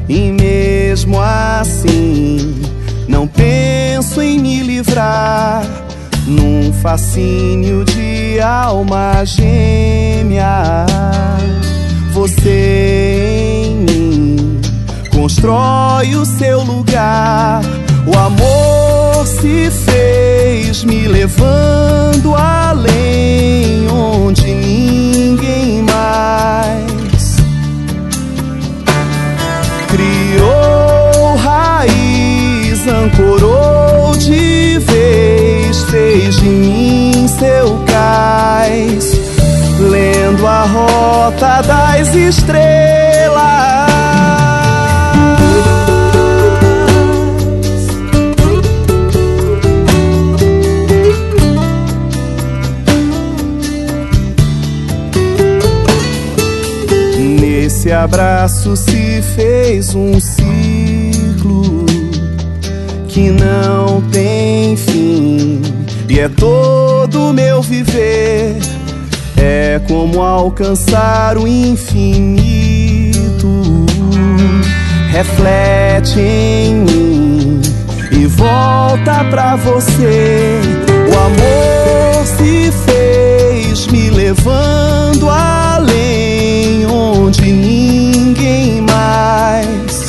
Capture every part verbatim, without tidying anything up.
E mesmo assim não penso em me livrar, num fascínio de alma gêmea. Você em mim constrói o seu lugar. O amor se fez me levando além, onde ninguém mais criou raiz, ancorou de vez, fez de mim seu cais, lendo a rota das estrelas. Nesse abraço se fez um ciclo que não tem fim, e é todo o meu viver. É como alcançar o infinito. Reflete em mim e volta pra você. O amor se fez me levando além, onde ninguém mais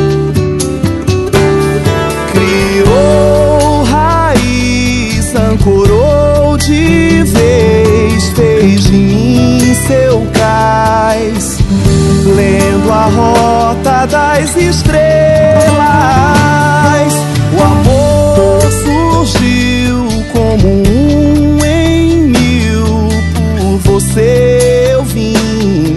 criou raiz, ancorou de vez, fez de mim seu cais, lendo a rota das estrelas. O amor surgiu como um em mil, por você eu vim,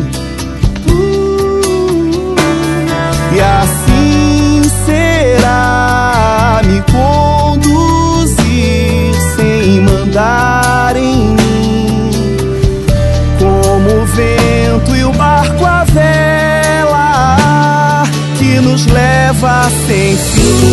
uh, e assim será me conduzir sem mandar em mim, como o vento e o barco a vela que nos leva sem fim.